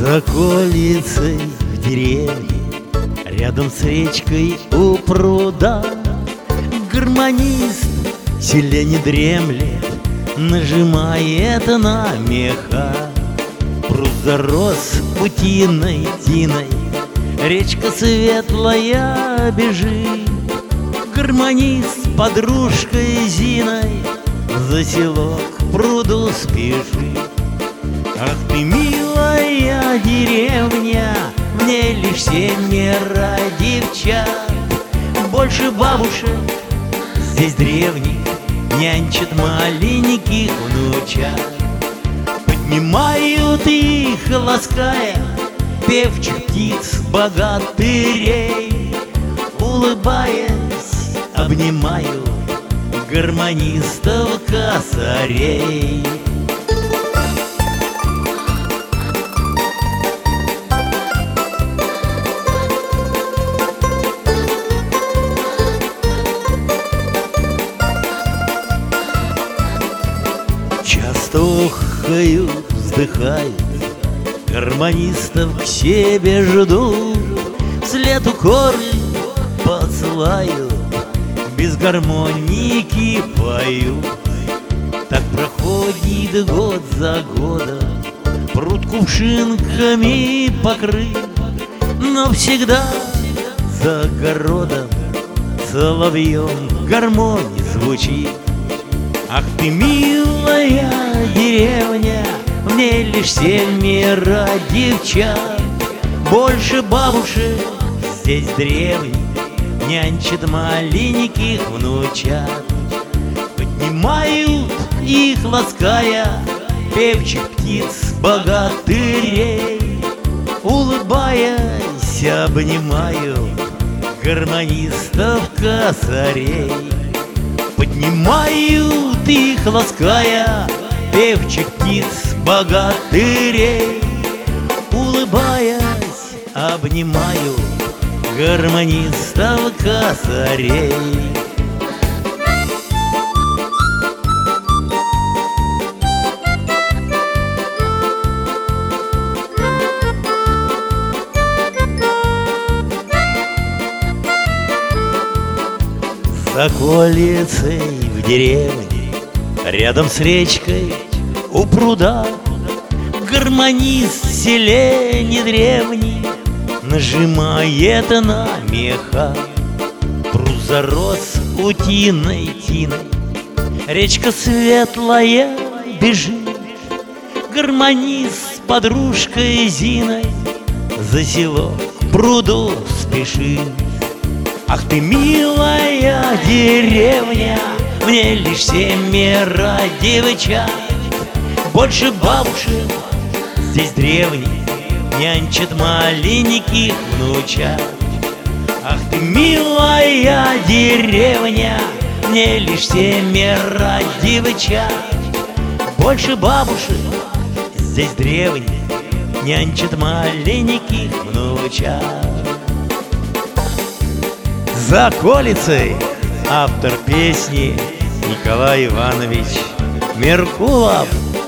За околицей в деревне, рядом с речкой у пруда, гармонист в селе не дремлет, нажимает на меха. Пруд зарос путиной тиной, речка светлая бежит. Гармонист с подружкой Зиной за село к пруду спешит. Ах ты, милая деревня, в ней лишь семеро девчат. Больше бабушек здесь древних нянчат маленьких внучат. Поднимают их, лаская, певчих птиц богатырей. Улыбаясь, обнимаю гармонистов косарей. Часто охают, вздыхают, гармонистов к себе ждут. Вслед укоры посылают, без гармоники поют. Так проходит год за годом, пруд кувшинками покрыт, но всегда за огородом соловьем гармония звучит. Ах ты, милая деревня, в ней лишь семеро девчат. Больше бабушек здесь древних нянчат маленьких внучат. Поднимают их, лаская, певчих птиц богатырей. Улыбаясь, обнимаю гармонистов косарей. Поднимают их, лаская, певчих птиц богатырей. Улыбаясь, обнимаю гармонистов косарей. За околицей в деревне, рядом с речкой у пруда, гармонист в селе не древний нажимает на меха. Пруд зарос утиной тиной, речка светлая бежит. Гармонист с подружкой Зиной за село к пруду спешит. Ах ты, милая деревня, в ней лишь семеро девчат. Больше бабушек здесь древних нянчат маленьких внучат. Ах ты, милая деревня, в ней лишь семеро девчат. Больше бабушек здесь древних нянчат маленьких внучат. За околицей автор песни Николай Иванович Меркулов.